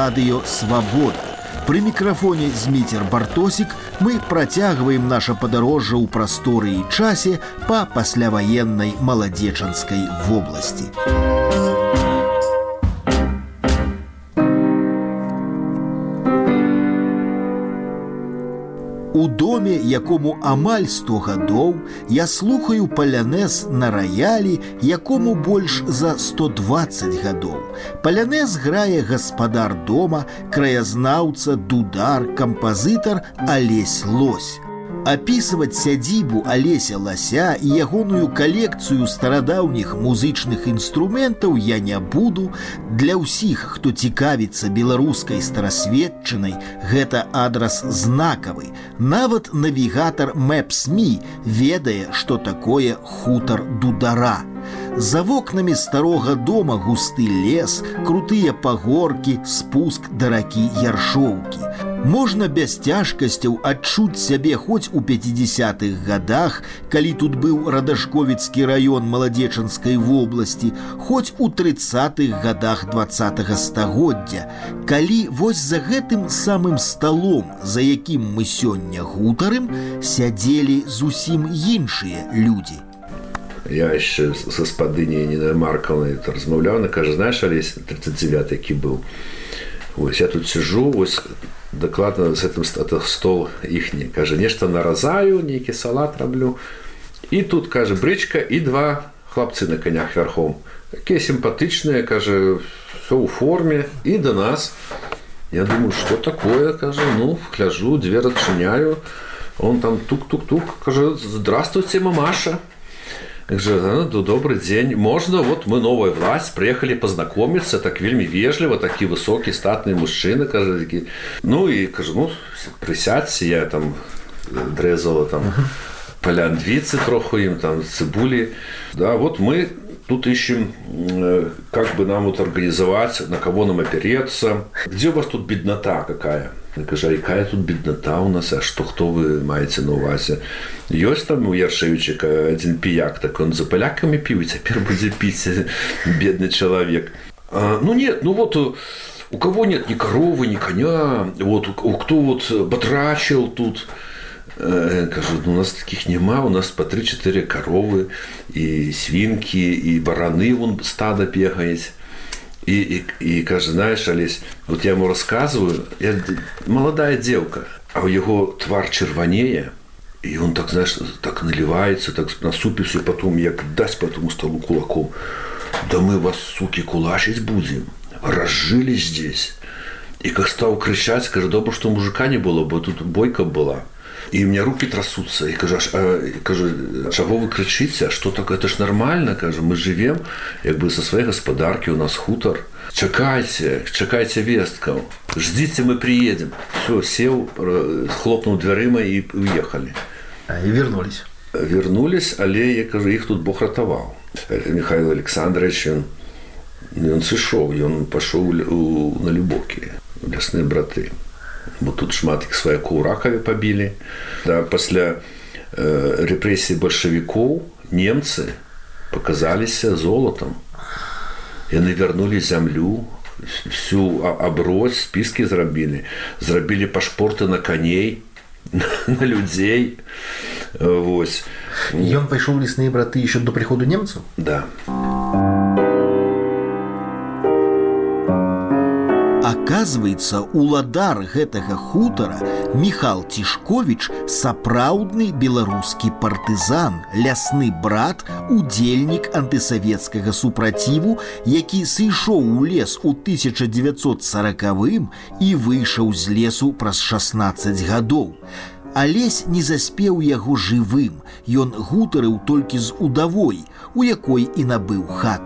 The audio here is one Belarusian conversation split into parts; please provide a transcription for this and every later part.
радыё «Свабода». Пры мікрафоне Зміцер Бартосік мы працягваем наша падарожжа ў прасторы і часе па пасляваеннай маладзечанскай вобласці. У доме, якому амаль 100 гадоў, я слухаю палянез на раялі, якому больш за 120 гадоў. Палянез грае гаспадар дома, краязнаўца, дудар, кампазітар Алесь Лось. Апісваць сядзібу Алеся Лася і ягоную калекцыю старадаўніх музычных інструментаў я не буду. Для ўсіх, хто цікавіцца беларускай старасветчынай, гэта адрас знакавы. Нават навігатар Maps.me ведае, што такое хутар дудара. За вокнамі старога дома густы лес, крутыя пагоркі, спуск да ракі Яршоўкі. Можна без цяжкасцяў адчуць сябе хоць у 50-х гадах, калі тут быў Радашковіцкі раён Маладзечанскай вобласці, хоць у 30-х гадах 20-го стагоддзя, калі вось за гэтым самым сталом, за якім мы сёння гутарым, сядзелі зусім іншыя людзі. Я еще с гаспадыняй Ніной Марковной размаўляў, она кажа, знаешь, Алесь, 39-й які быў. Вось я тут сижу, вось дакладна з гэтым стол іхні. Кажа, нешта наразаю, нейкі салат раблю. І тут, кажа, брычка і два хлапцы на конях верхом. Такія сімпатычныя, кажа, все ў форме. І до нас. Я думаю, что такое, кажа, ну, гляжу, дверь адчыняю. Он там тук-тук-тук, кажа, здравствуйте, мамаша. Кажа, ну, добрый день. Можно, вот мы новая власть, приехали познакомиться, так вельми вежливо, такие высокие, статные мужчины, кажа, такие. Ну, и, кажа, ну, присядьте, я там дрезала там палянвицы троху им, там, цибули. Да, вот мы тут ищем, как бы нам вот организовать, на кого нам опереться. Где у вас тут беднота какая? Я кажу, а якая тут беднота у нас, а что, хто ви маєте на увазі? Ёсць там у Яршевичика один пияк, так он за поляками пил, и теперь будет пить, бедный человек. Ну нет, ну вот у кого нет ни коровы, ни коня, вот кто вот батрачил тут. Я кажу, ну у нас таких нема, у нас по 3-4 коровы, и свинки, и бараны, вон стадо бегает. И кажа, знаешь, Олесь, вот я ему рассказываю, молодая девка, а у его твар червонее, и он так, знаешь, так наливается, так насупился, и потом як дасть по тому столу кулаком. Да мы вас, суки, кулачить будем, разжились здесь. И как стал кричать, кажа, добро, что мужика не было, бо тут бойка была. И у меня руки трясутся. И кажу, чего вы кричите? А что так? Это ж нормально, кажу. Мы живем, как бы со своей господарки, у нас хутор. Чекайте вестков. Ждите, мы приедем. Все, сел, хлопнул дверима и уехали. И вернулись. Вернулись, але, я кажу, их тут Бог ратовал. Михаил Александрович, он сышел, и он пошел на Любокі, в лесные браты. Бо тут шмат іх сваякоў ракаве пабілі. Да, пасля рэпрэсій бальшавікоў немцы паказаліся золотам. Яны вярнулі зямлю, всю абрось, спіскі зрабілі. Зрабілі пашпорты на коней, на людзей. Вось. Ён пайшоў у лесныя браты еще до прыходу немцаў? Да. Аказваецца, уладар гэтага хутара Міхал Цішковіч сапраўдны беларускі партызан, лясны брат, удзельнік антысавецкага супраціву, які сышоў у лес у 1940-м і выйшаў з лесу праз 16 гадоў. Алесь не заспеў яго жывым, ён гутарыў толькі з удавой, у якой і набыў хату.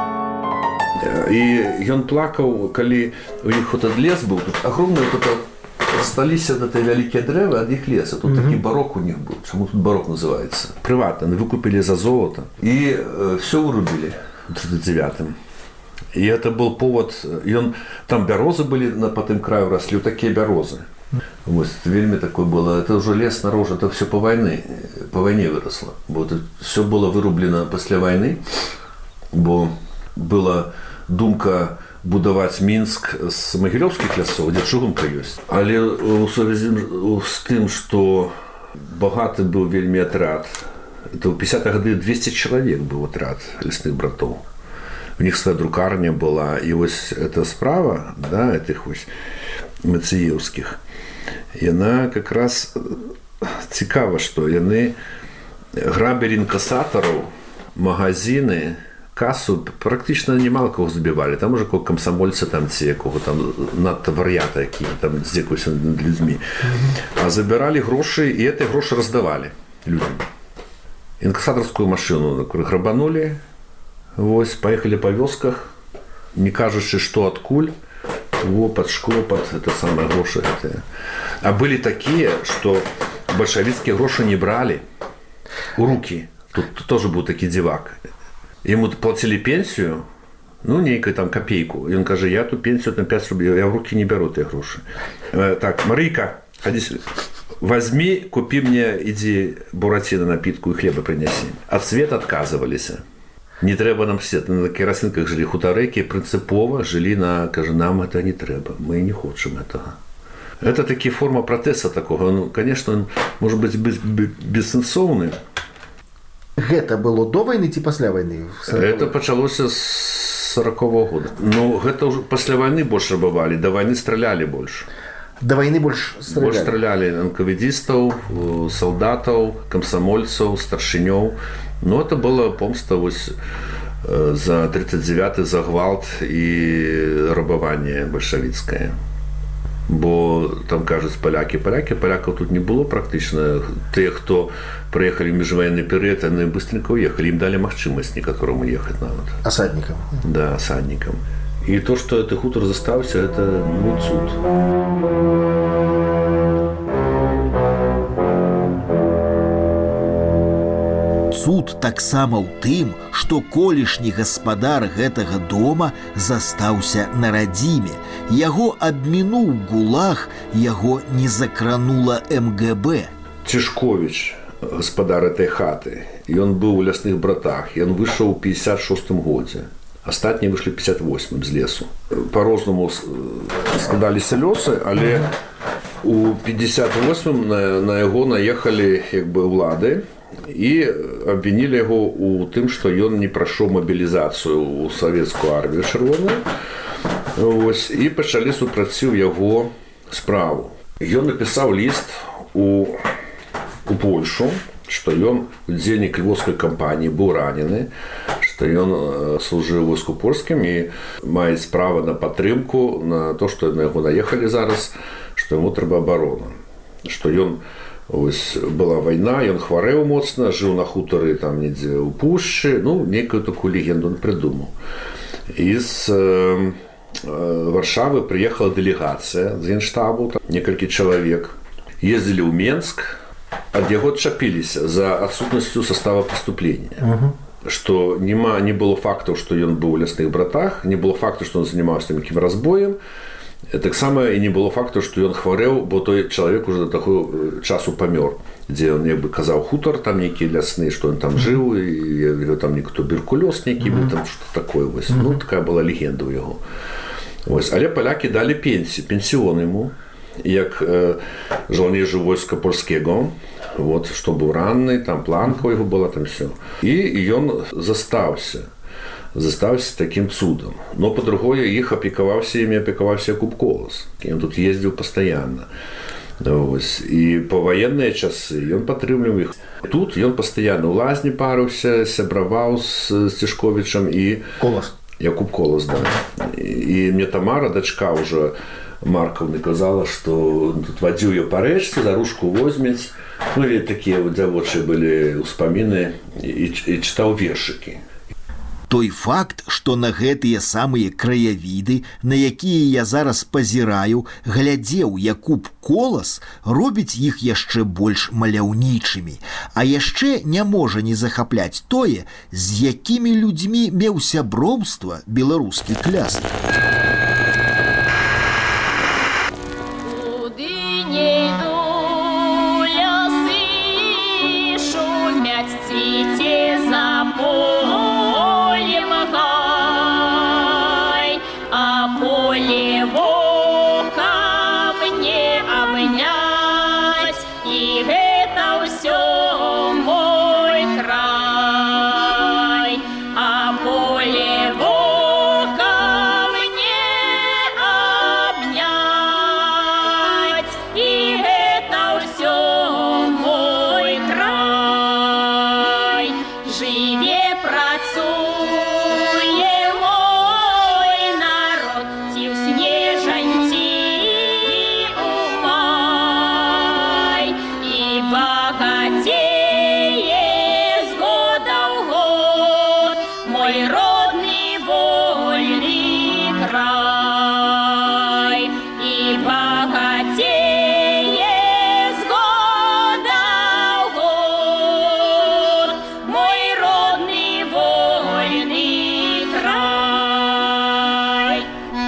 И он плакал, коли у них вот этот лес был, тут огромный вот это, остались вот это великие древа от их леса, тут такой барок у них был, почему тут барок называется, приватно, выкупили за золото, и все вырубили в 39-м. И это был повод, и он, там березы были по тем краю росли, вот такие березы. Вот, это вельми такое было, это уже лес наружу, это все по войне выросло. Вот, все было вырублено после войны, бо была думка будаваць Мінск з магілёўскіх лясоў, дзе чыгунка ёсць. Але у сувязі з тым, што багаты быў вельмі атрад, это ў 50-х гады 200 чалавек быў атрад лясных братоў. У них свая друкарня была, і вось эта справа, да, этих вось мацыеўскіх, яна как раз цікава, што яны грабілі інкасатараў, магазины, касу практычна немало кого забівалі. Там уже кого камсамольца там ці якого там надта вар'ята, які там здзекуюцца над людзьмі. А забіралі грошы, і эти грошы раздавалі людям. Інкасатарскую машыну грабанулі, вось, паехалі па вёсках, не кажучы, што адкуль, пад шкло, пад это самае грошы гэтыя. А былі такія, што бальшавіцкія грошы не бралі у рукі. Тут тоже быў такі дзівак. Яму плацілі пенсію, ну, нейкую там копейку. І ён кажа, я ту пенсію на 5 рублей, я в рукі не бяру тыя грошы. Так, Марыйка, ходи, возьми, купи мне, иди буратино напитку и хлеба принеси. От света отказывались. Не трэба нам свет. На керосинках жили хутареки, принципово жили на, кажа, нам это не трэба, мы не хочем этого. Это такие форма протеста такого. Ну, конечно, он может быть бессенсовный. Гэта было до войны ці пасля войны? Это пачалося з 40-го года. Ну, гэта ўжо пасля войны больш рабавалі, до войны стралялі больш. До войны больш стралялі? Больш стралялі анкавідзістаў, салдатаў, камсамольцаў, старшынёў. Ну, это была помста вось за 39-й, за гвалт і рабаванне бальшавіцкае. Бо там кажуць палякаў тут не было практычна. Тыя, хто прыехалі ў міжваенны перыяд, яны быстренько уехалі, ім далі магчымасць некаторым уехаць нават. Асаднікам? Да, асаднікам. І то, што гэты хутар застаўся, это ну, цуд. Цуд таксама ў тым, што колішні гаспадар гэтага дома застаўся на радзіме. Яго абмінуў гулаг, яго не закранула МГБ. Цішковіч, гаспадар этой хаты, ён быў у лясных братах, ён выйшаў у 56-м годзе. Астатнія выйшлі 58-м з лесу. Па-рознаму складаліся лёсы, але у 58-м на яго наехалі як бы ўлады, і абвінілі яго ў тым, што ён не прайшоў мабілізацыю ў савецкую армію чырвоную. Ось, і пачалі супраціў яго справу. Ён напісаў ліст у Польшу, што ён удзельнік львоўскай кампаніі, быў ранены, што ён служыў войску польскім і мае справа на падтрымку, на то, што на яго наехалі зараз, што яму трэба абарона. Што ён ось была вайна, ён хварэў моцна, жыў на хутары там недзе ў пушчы, ну, нейкую такую легенду он придумаў. І з Варшавы прыехала дэлегацыя з генштабу, там некалькі чалавек. Ездзілі ў Менск, ад яго адчапіліся за адсутнасцю состава преступлення. Што не было фактаў, што ён быў у лясных братах, не было факту, што ён занимаўся нейкім разбоем. Таксама і не было факту, што ён хварэў, бо той чалавек уже до таго часу памёр, дзе ён як бы казаў хутар, там нейкія лясны, што ён там жыў, і там нейкі туберкулёз нейкі быў, там што такое вось. Ну, такая была легенда ў яго. Вось. Але палякі далі пенсіон яму, як жаўнежу войска польскага, вот, што быў ранны, там планка ў яго была, там всё. І ён застаўся таким цудом. Но по-другое іх апекаваўся імі апекаваўся Якуб Колас. Ён тут ездзіў пастаянна. Ось. І па ваенныя часы ён падтрымліваў іх. Тут ён пастаянна ў лазні парыўся, сябраваў з Цішковічам і Колас. Якуб Колас, да. І мне Тамара, дачка ўжо Маркаўны, казала, што тут вадзіў я па рэчцы, за ручку возьмець. Ну і такія дзявочыя былі ўспаміны і чытаў вершыкі. Той факт, што на гэтыя самыя краявіды, на якія я зараз пазіраю, глядзеў Якуб Колас, робіць іх яшчэ больш маляўнічымі. А яшчэ не можа не захапляць тое, з якімі людзьмі меў сяброўства беларускі клясік.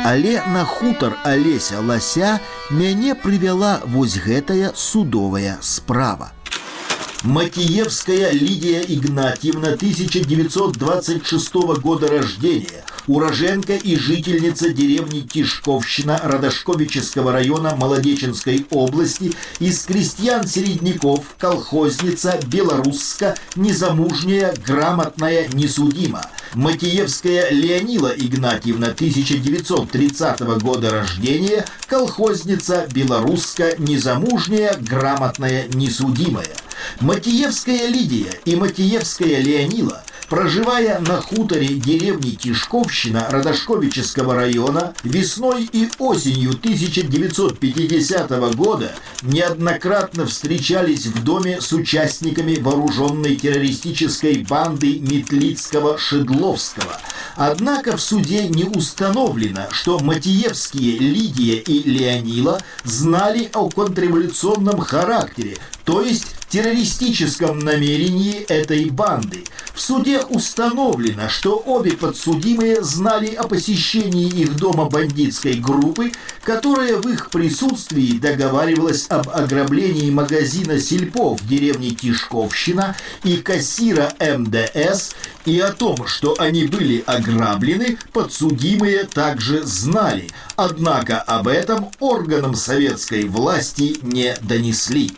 Але на хутар Алеся Лася мяне прывяла вось гэтая судовая справа. Матиевская Лидия Игнатьевна, 1926 года рождения, уроженка и жительница деревни Тишковщина Радошковического района Молодеченской области, из крестьян-середняков, колхозница, белорусска, незамужняя, грамотная, несудима. Матиевская Леонила Игнатьевна, 1930 года рождения, колхозница, белорусска, незамужняя, грамотная, несудимая. Матиевская Лидия и Матиевская Леонила, проживая на хуторе деревни Тишковщина Радошковического района, весной и осенью 1950 года неоднократно встречались в доме с участниками вооруженной террористической банды Метлицкого-Шедловского. Однако в суде не установлено, что Матиевские Лидия и Леонила знали о контрреволюционном характере, то есть террористическом намерении этой банды. В суде установлено, что обе подсудимые знали о посещении их дома бандитской группы, которая в их присутствии договаривалась об ограблении магазина «Сельпо» в деревне Тишковщина и кассира МДС, и о том, что они были ограблены, подсудимые также знали, однако об этом органам советской власти не донесли.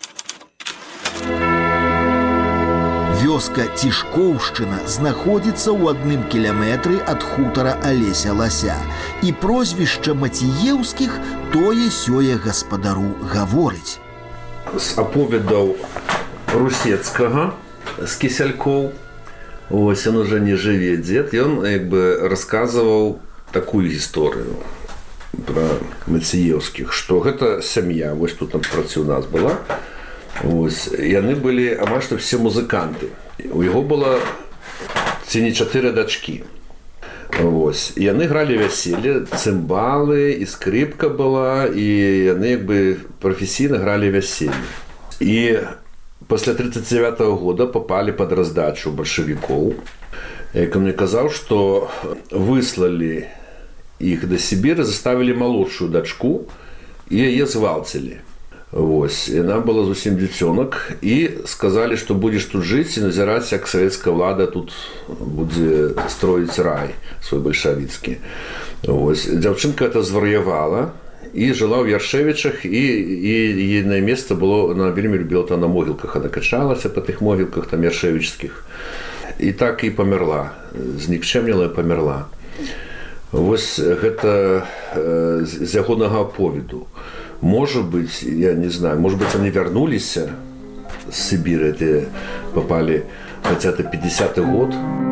Вёска Тишкоўшчына знаходзіцца ў 1 кіляметры ад хутара Алеся Лася, і прозвішча Матіеўскіх тое-сёе гаспадару гаворыць. З аповедаў Русецкага з Кісялькоў, ось ён уже не жыве дзед, ён як бы расказваў такую гісторыю пра Матіеўскіх, што гэта сям'я, вось тут напроці у нас была. Ось, яны былі амаль што все музыканты. У яго было ці не 4 дачкі. Ось, яны гралі вяселле, цымбалы, і скрипка была, і яны як бы прафесійна гралі вяселле. І пасля 39-го года попалі пад раздачу бальшавікоў. Як он мне казаў, што выслалі іх да Сібіры, заставілі малодшую дачку і яе згвалцілі. Вось, яна была зусім дзіцёнак, і сказалі, што будзеш тут жыць і назіраць, як савецкая ўлада тут будзе строіць рай свой бальшавіцкі. Вось, дзяўчынка это звар'явала і жыла ў Яршевічах, і ейнае месца было, она вельмі любіла там на могілках, она качалася па тых могілках там яршевічскіх, і так і памерла, знікчэмніла і памерла. Вось гэта з ягонага аповеду. Может быть, я не знаю, может быть, они вернулись с Сибири, это попали хотя это 50-й год.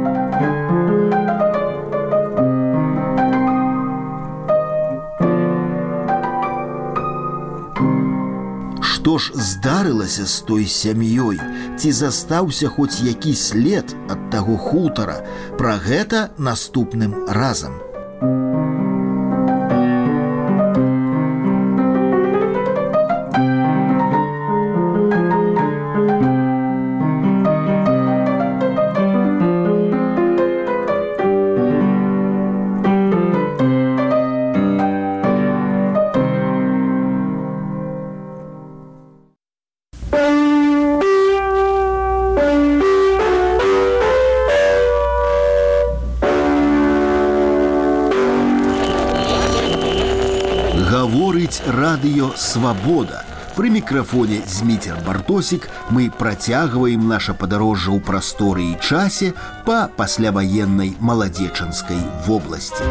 Што ж здарылася з той сям'ёй? Ці застаўся хоць які след ад таго хутара? Пра гэта наступным разам. Гаворыць радыё «Свабода». Пры мікрафоне Зміцер Бартосік мы працягваем наша падарожжа ў прасторы і часе па пасляваеннай Маладзечанскай вобласці.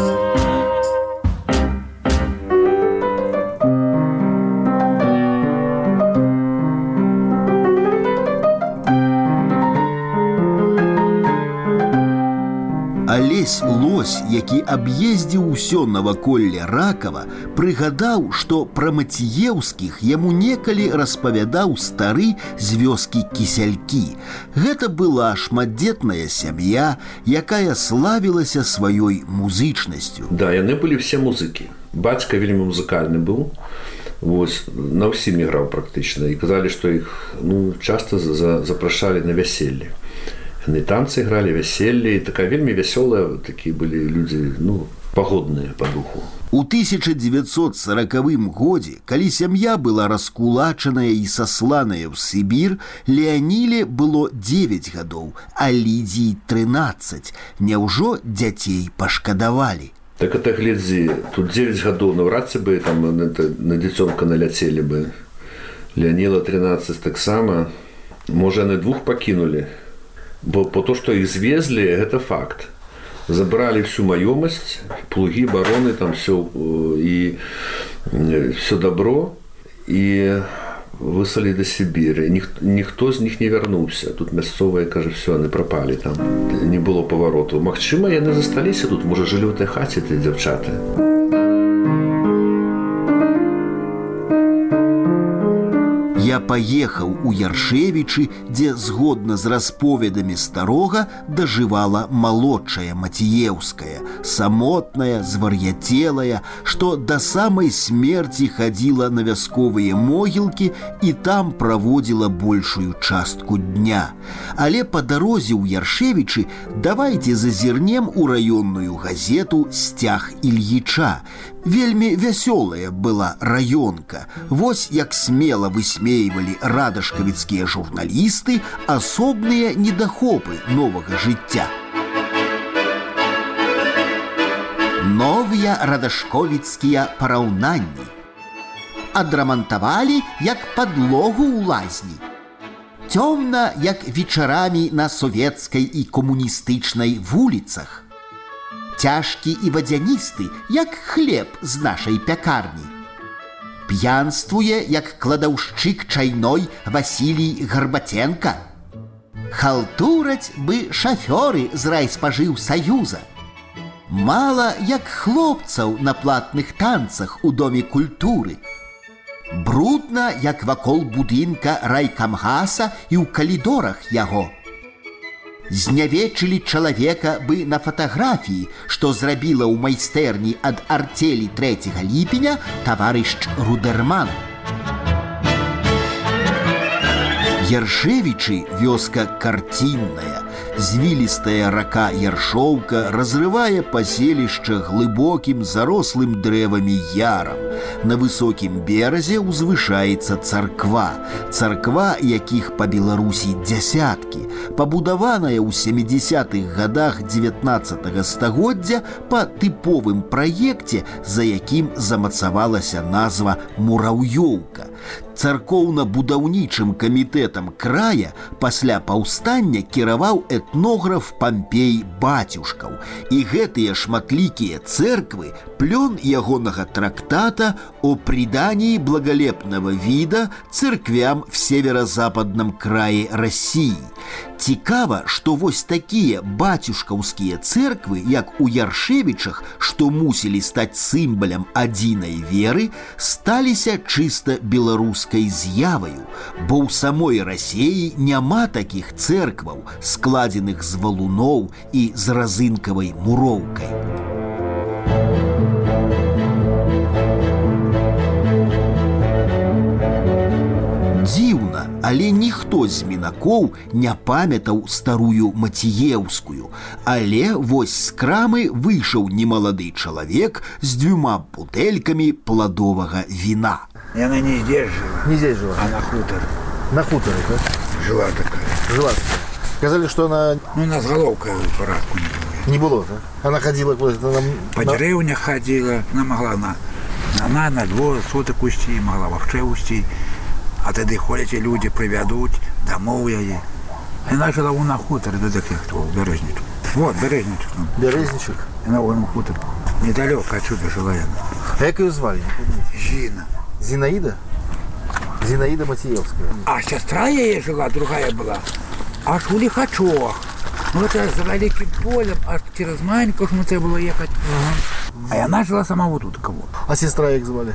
Алесь Лось, які аб'ездзіў усё наваколле Ракава, прыгадаў, што пра Матіеўскіх яму некалі распавядаў стары з вёскі Кісялькі. Гэта была шматдзетная сям'я, якая славілася сваёй музычнасцю. Да, яны былі все музыкі. Бацька вельмі музыкальны быў. Вось, на ўсім іграў практычна. І казалі, што іх часта запрашалі на вяселле. Яны танцы играли, вяселле, і такая вельмі вясёлая, такія былі людзі, пагодныя па духу. У 1940 годзе, калі сям'я была раскулачаная і сасланая ў Сібір, Леаніле было 9 гадоў, а Лідзіі 13. Няўжо дзяцей пашкадавалі? Так это глядзі, тут 9 гадоў наўрад ці бы там на дзіцёнка наляцелі бы. Леаніла 13 таксама. Можа, яны 2 пакінулі. Бо по то, што іх звезлі, гэта факт. Забрали всю маёмасць, плугі, бароны, там все, і все добро, і выслалі да Сібіры. Ніхто з них не вярнуўся. Тут мясцовыя, кажа, все, яны прапалі там. Не было павароту. Магчыма, яны засталіся тут, можа, жылі ў той хаце ты дзяўчаты. Я паехаў у Яршевічы, дзе, згодна з расповедамі старога, дажывала малодшая Маціеўская, самотная, звар'яцелая, што да самай смерці хадзіла на вясковыя могілкі і там праводзіла большую частку дня. Але па дарозе ў Яршевічы давайце зазірнем у раённую газету «Сцяг Ільіча». Вельмі вясёлая была раёнка. Вось як смела высмейвалі радашкавіцкія журналісты асобныя недахопы новага жыцця. Новыя радашковіцкія параўнанні. Адрамантавалі як падлогу ў лазні. Цёмна, як вечарамі на савецкай і камуністычнай вуліцах. Цяжкі і вадзяністы, як хлеб з нашай пякарні. П'янствуе, як кладаўшчык чайной Васілій Гарбаценка. Халтураць бы шафёры з райспажыўсаюза. Мала, як хлопцаў на платных танцах у Доме культуры. Брудна, як вакол будынка райкамгаса і ў калідорах яго. Знявечылі чалавека бы на фатаграфіі, што зрабіла ў майстэрні ад арцелі 3 ліпеня таварыш Рудерман. Яршевічы вёска карцінная. Звілістая рака Яршоўка разрывае паселішча глыбокім зарослым дрэвамі ярам. На высокім беразе ўзвышаецца царква. Царква, якіх па Беларусі дзясяткі, пабудаваная ў 70-х гадах 19 стагоддзя па тыповым праекце, за якім замацавалася назва Мураўёўка. Царкоўна-будаўнічым камітэтам края пасля паўстання кіраваў этнограф Пампей Бацюшкаў. І гэтыя шматлікія цэрквы плён ягонага трактата о придании благолепного вида церквям в северо-западном крае России. Цікава, што вось такія бацюшкаўскія церквы, як у Яршевічах, што мусілі стаць сімвалам адзінай веры, сталіся чыста беларускай з'яваю, бо ў самой Расіі няма такіх церкваў, складзеных з валуноў і з разынкавай муроўкай. Дзіўна, але ніхто з мінакоў не памятаў старую Маціеўскую. Але вось з крамы выйшаў немалады чалавек з 2 бутэлькамі пладовага віна. Яна не здесь жила. Не здесь жила? А на хуторе. На хуторе, да? Жила такая. Жила такая. Сказали, что она... Ну, у нас головка в порядку не было. Не было, да? Она ходила куда-то... По деревнях ходила. Она могла на двор суток усти, могла вообще усти. А тоді ходять люди, приведуть, домов її. Вона жила на хуторі, до таких, хто, Березничок. Вот, Березничок. Березничок? На вон хуторі. Недалеко отсюда жила я. А як її звали? Зина. Зинаида? Зинаида Матієвська. А сестра її жила, другая була, аж у Лихачах. Ну, это за великим полем, аж через Маньку, ну, треба було їхати. А вона жила сама вот тут кого. А сестра як звали?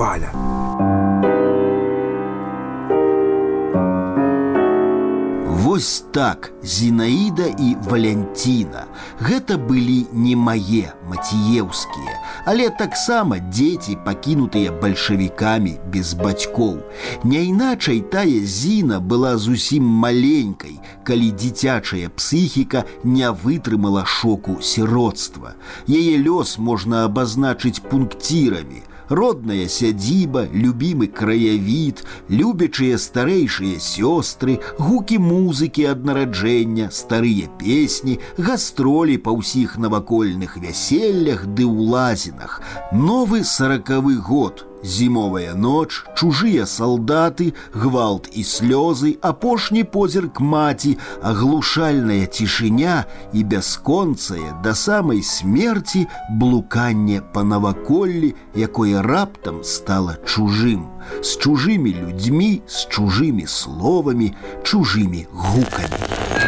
Валя. Вось так, Зінаіда і Валянціна. Гэта былі не мае мацееўскія, але таксама дзеці, пакінутыя бальшавікамі без бацькоў. Няйначай тая Зіна была зусім маленькай, калі дзіцячая псіхіка не вытрымала шоку сіроцтва. Яе лёс можна абазначыць пункцірамі. Родная сядзіба, любімы краявід, любячыя старэйшыя сёстры, гукі музыкі ад нараджэння, старыя песні, гастролі па ўсіх навакольных вяселлях ды ў лазінах. Новы 40-й год. Зімовая ноч, чужыя салдаты, гвалт і слёзы, апошні позірк маці, аглушальная цішыня і бясконцае да самай смерці блуканне па наваколлі, якое раптам стала чужым. З чужымі людзьмі, з чужымі словамі, чужымі гукамі.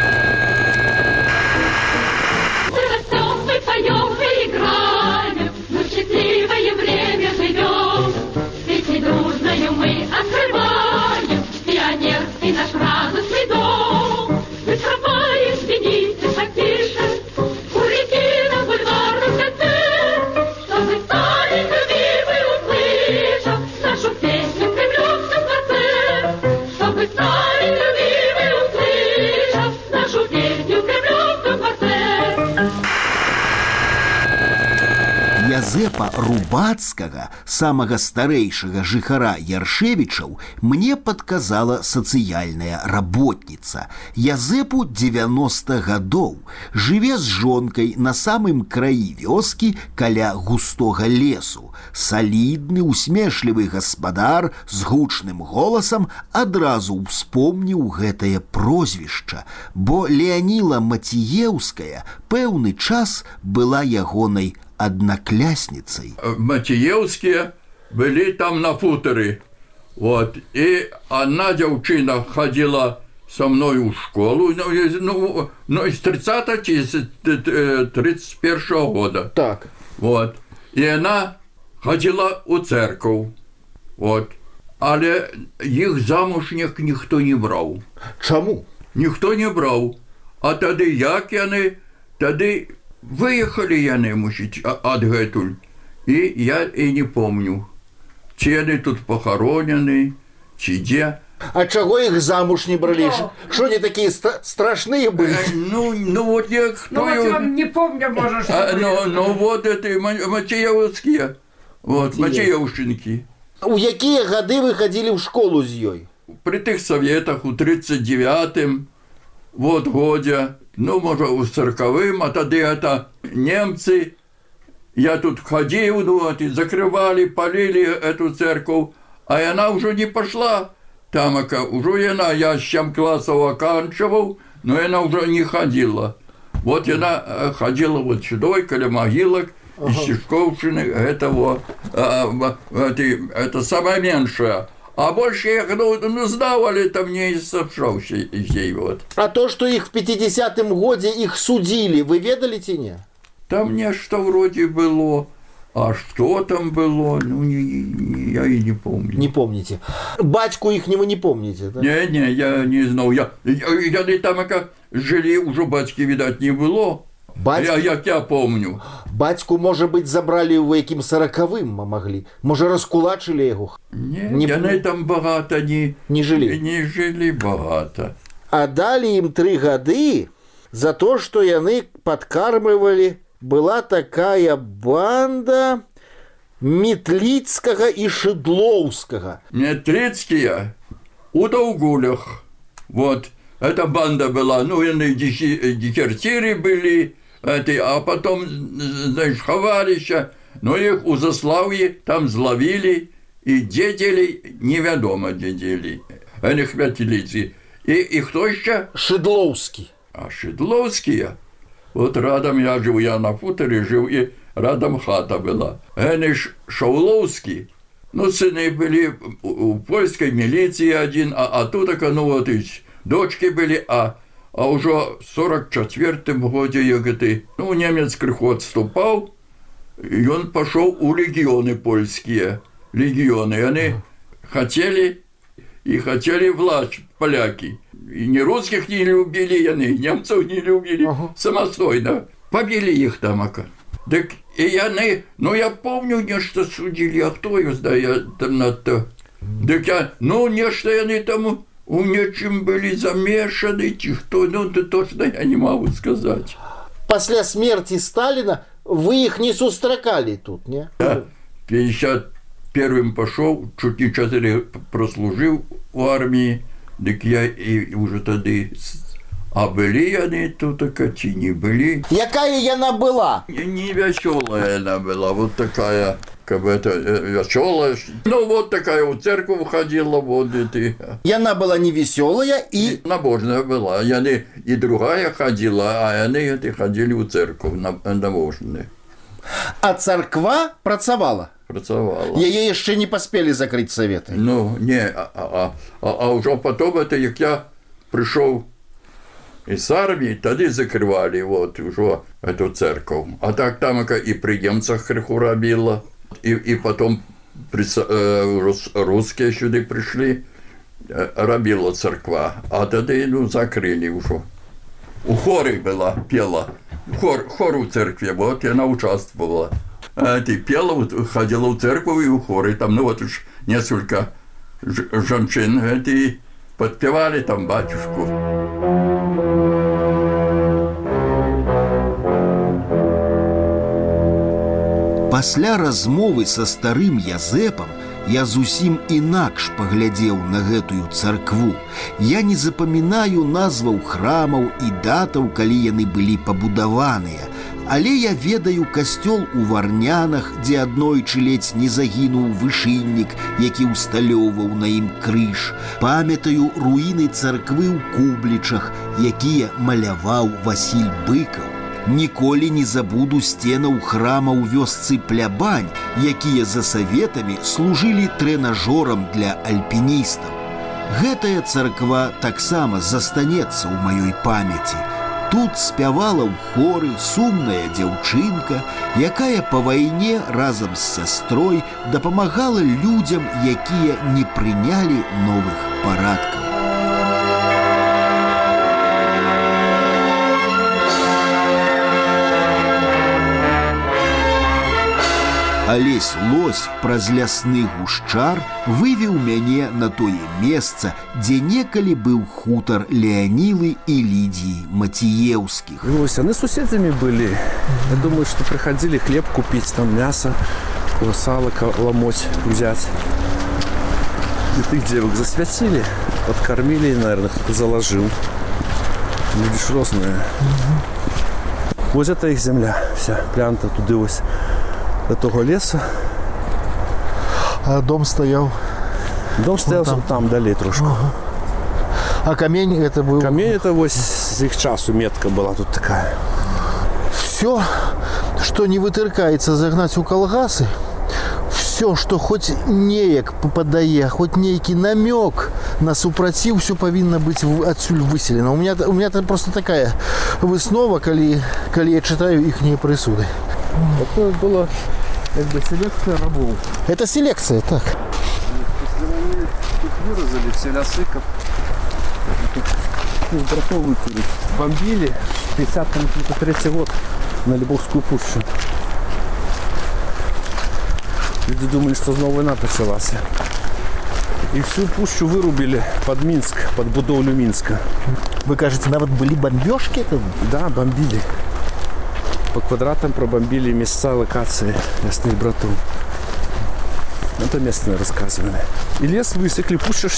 Язэпа Рубацкага, самага старэйшага жыхара Яршевічаў, мне падказала сацыяльная работніца. Язэпу 90 гадоў, жыве з жонкай на самым краі вёскі каля густога лесу. Салідны, усмешлівы гаспадар з гучным голасам адразу ўспомніў гэтае прозвішча, бо Леаніла Мацееўская пэўны час была ягонай одноклясницей. Мацееўские были там на футоре. Вот. И одна девчина ходила со мной в школу, из 30-31 года. Так. Вот. И она ходила у церковь. Вот. Але их замуж никто не брал. Чему? Никто не брал. А тогда як яны, тогда выехали яны, мусить, адгэтуль. И я и не помню, чи яны тут похоронены, чи где. А чего их замуж не брали? Что они такие страшные были? Ну вот я кто... Ну вот вам не помню, может, что ну вот это Мацеевские. Вот, Мацеевщинки. У якія гады вы ходили в школу з ёй? При тых советах у 39-м, вот годе, ну, может, у 40-м, а тогда это немцы. Я тут ходил, ну, вот, и закрывали, полили эту церковь, а она уже не пошла. Там, уже она, я с 7 классов оканчивал, но она уже не ходила. Вот она ходила вот сюда, около могилок, из Сишковщины, это вот, это самое меньшее. А больше я, ну сдавали там не из совшавшей вот. А то, что их в 50-м годе их судили, вы ведали ці не? Там нечто вроде было, а что там было, ну я и не помню. Не помните. Батьку ихнего не помните, да? Не, я не знал. Я там жили, уже батьки, видать, не было. Я помню. Батьку, может быть, забрали у яким 40-м могли? Может, раскулачили его? Не яны там багато не жили. Не жили багато. А дали им 3 годы за то, что яны подкармливали. Была такая банда Метлицкого и Шедловского. Метлицкие у Долгулях. Вот. Эта банда была, ну, они дезертиры были, а потом, знаешь, ховалища, но их у Заславья там зловили и дедели, неведомо дедели, они хватилицы. И кто еще? Шедловский. А Шедловские? Вот рядом я жил, я на хуторе жил, и рядом хата была. Они Шауловские, ну, сыны были у польской милиции один, а тут, ну, вот и дочки были, а уже в 44-м году, ну, немец крыху отступал, и он пошел у легионы польские, легионы, и они хотели и хотели власть поляки. И ни русских не любили, и немцев не любили. Самостойно. Побили их там, Так и я помню, нечто судили, а кто ее знает там на-то. Так нечто они там у нечем были замешаны, кто, то точно я не могу сказать. После смерти Сталина вы их не сустракали тут, не? Я 51-м пошел, чуть не 4 прослужил в армии, так я и уже тогда... А были они тут, чи не были. Якая яна была? Не веселая она была, вот такая, как бы это, веселая. Ну, вот такая в церковь ходила, вот это. Яна была не веселая и... Набожная была. И другая ходила, а они это ходили в церковь, набожные. А церква працавала? Працавала. Яе еще не поспели закрыть советы? Ну, не, а уже потом это, как я пришел из армии, тогда закрывали вот уже эту церковь. А так там и при немцах криху робило, и потом русские сюда пришли, робила церква, а тогда закрыли уже. У хоры была, пела, хор у церкви, вот она участвовала. Ты пела, ходила в церковь и у хоры, там, вот уж несколько женщин, эти подпевали там батюшку. Пасля размовы са старым Язэпам я зусім інакш паглядзеў на гэтую царкву. Я не запамінаю назваў храмаў і датаў, калі яны былі пабудаваныя, але я ведаю касцёл у Варнянах, дзе аднойчы ледзь не загінуў вышыннік, які ўсталёўваў на ім крыж. Памятаю руіны царквы ў Кублічах, якія маляваў Васіль Быкаў. Ніколі не забуду сценаў храма ў вёсцы Плябань, якія за саветамі служылі трэнажорам для альпіністаў. Гэтая царква таксама застанецца ў маёй памяці. Тут спявала ў хоры сумная дзяўчынка, якая па вайне разам з сястрой дапамагала людзям, якія не прынялі новых парадкаў. Алесь Лось праз лясны гушчар вывеў мяне на тое месца, дзе некалі быў хутар Леонилы и Лидии Матиевских. Лось, они соседями были. Я думаю, что приходили хлеб купить, там мясо, сало ломоть взять. И этих девок засвятили, подкормили, наверное, кто-то заложил. Люди ж розные. Вот это их земля вся, плянта тудылась. До того леса. А дом стоял? Дом стоял там дали трошку. А камень это был? Камень это вот с их часу метка была тут такая. Все, что не вытыркается, загнать у колгасы, все, что хоть неяк попадае, хоть нейкий намек на супротив, все повинно быть отсюда выселено. У меня просто такая выснова, коли я читаю ихние присуды. Это была как бы селекция рабов. Это селекция, так. После войны тут вырезали все лясы, как братов выкурили. Бомбили 53-й год на Львовскую пущу. Люди думали, что снова война началась. И всю пущу вырубили под Минск, под будовлю Минска. Вы кажете, навод были бомбежки? Да, бомбили. По квадратам пробомбили места локации ясных братов. Это местные рассказывали. И лес высекли, пуща